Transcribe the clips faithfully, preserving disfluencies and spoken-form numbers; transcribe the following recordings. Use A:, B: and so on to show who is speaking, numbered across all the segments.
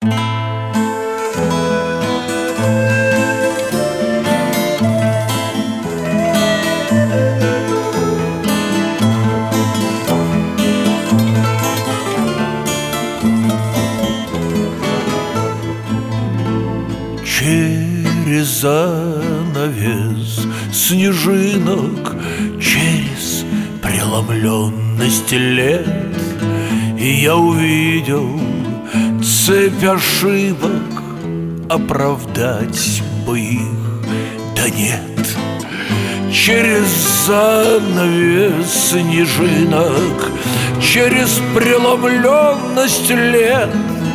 A: Через занавес снежинок, через преломленность лет, и я увидел цепь ошибок, оправдать бы их, да нет. Через занавес снежинок, через преломленность лет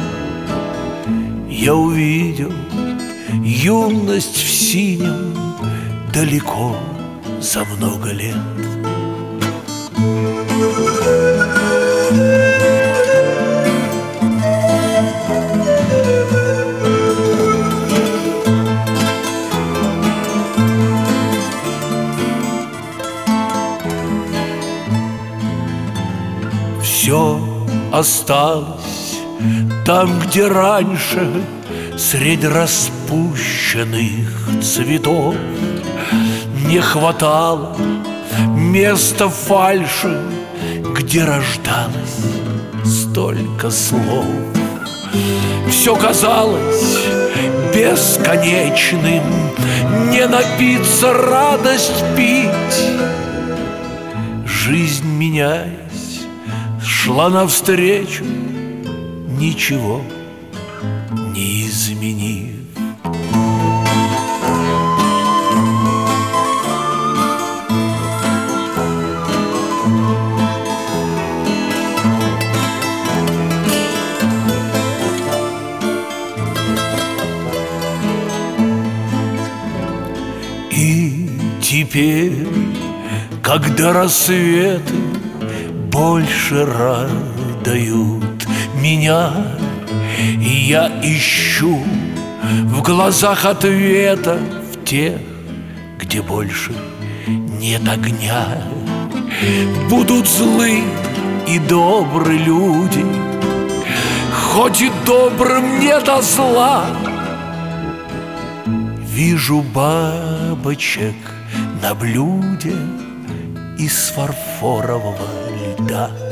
A: я увидел юность в синем далеко за много лет. Все осталось там, где раньше, среди распущенных цветов, не хватало места фальши, где рождалось столько слов. Все казалось бесконечным, не напиться, радость пить. Жизнь, меняясь, шла навстречу, ничего не изменив. И теперь, когда рассветы больше радуют меня, и я ищу в глазах ответа, в тех, где больше нет огня, будут злы и добрые люди, хоть и добрым не до зла. Вижу бабочек на блюде из фарфорового льда.